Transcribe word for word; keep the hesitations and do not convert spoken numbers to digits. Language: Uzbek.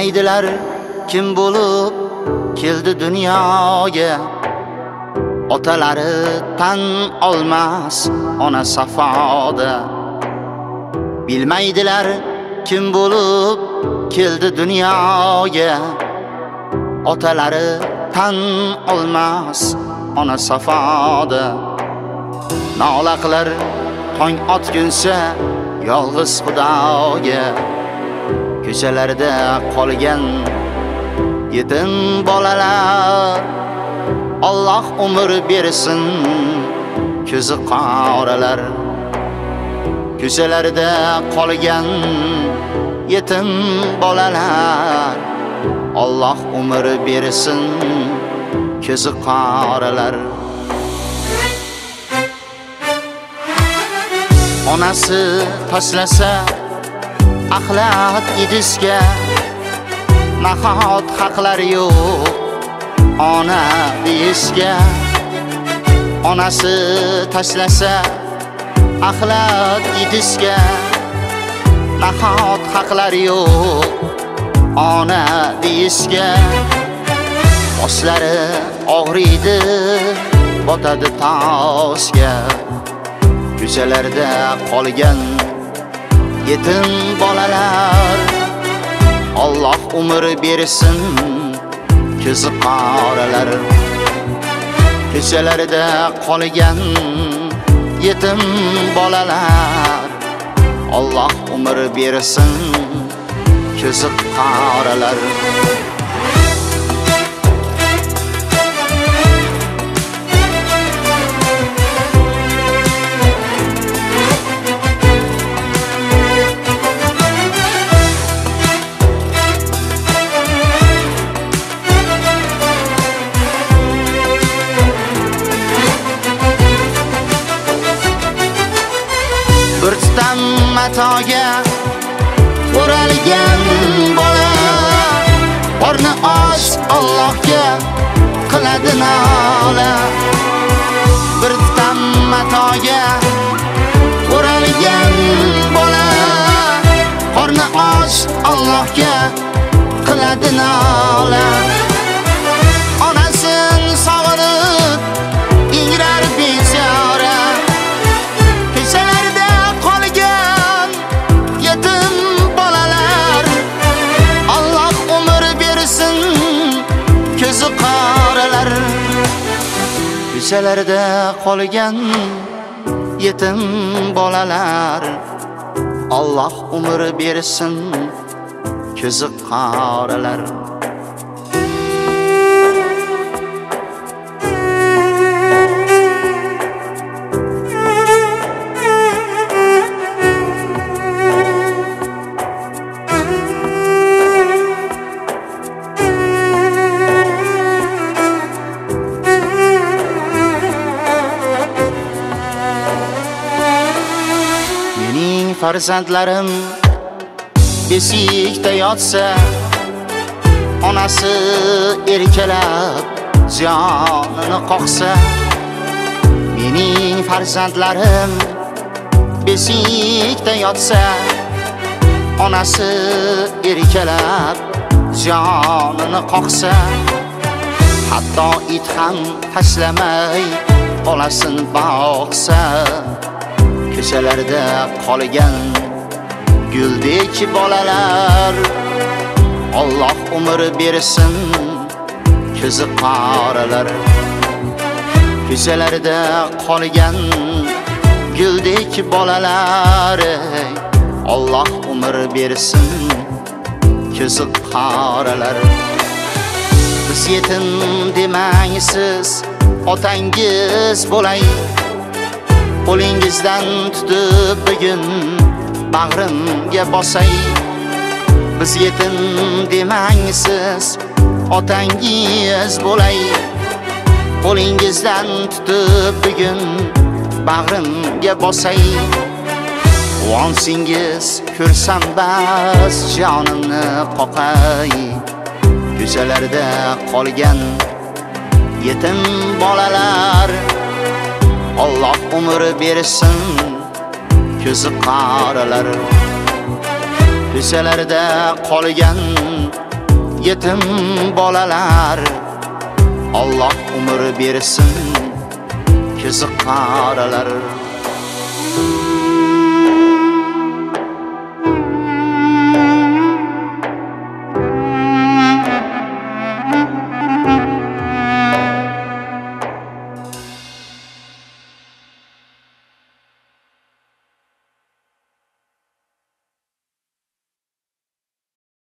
Bilmaydilar kim bo'lib keldi dunyoga. Otalari tan olmas ona safoda. Bilmaydilar kim bo'lib keldi dunyoga. Otalari tan olmas ona safoda. Nola qilar tong otguncha yolg'iz Xudoga. Ko'chalarda qolgan yetim bolalar, Alloh umr bersin ko'zi qoralar. Ko'chalarda qolgan yetim bolalar, Alloh umr bersin ko'zi qoralar. Onasi tashlasa axlat idisga, nahot haqlari yo'q ona deyishga. Onasi tashlasa axlat idisga, nahot haqlari yo'q ona deyishga. Boshlari og'riydi, botadi toshga. Ko'chalarda qolgan yetim bolalar, Alloh umr bersin ko'zi qoralar. Ko'chalarda qolgan yetim bolalar, Alloh umr bersin ko'zi qoralar. Bir tutam matoga o'ralgan bola, qorni och Allohga qiladi nola. Bir tutam matoga o'ralgan bola, qorni och Allohga qiladi nola. Onasin sog'inib ingrar bechora. Ko'chalarda qolgan yetim bolalar, Alloh umr bersin ko'zi qoralar. Ko'chalarda qolgan yetim bolalar, Alloh umr bersin ko'zi qoralar. Farzandlarim beshikda yotsa, onasi erkalab jonini qoqsa. Mening farzandlarim beshikda yotsa, onasi erkalab jonini qoqsa. Hatto it ham tashlamay bolasin boqsa. Ko'chalarda qolgan guldek bolalar, Alloh umr bersin ko'zi qoralar. Ko'chalarda qolgan guldek bolalar, Alloh umr bersin ko'zi qoralar. Biz yetim demangsiz otangiz bo'lay, qo'lingizdan tutib bugun bag'rimga bosay. Biz yetim demangsiz otangiz bo'lay, qo'lingizdan tutib bugun bag'rimga bosay. Quvonsingiz ko'rsam bas jonimni qoqay. Ko'chalarda qolgan yetim bolalar, Alloh umr bersin ko'zi qoralar. Ko'chalarda qolgan yetim bolalar. Alloh umr bersin ko'zi qaralar.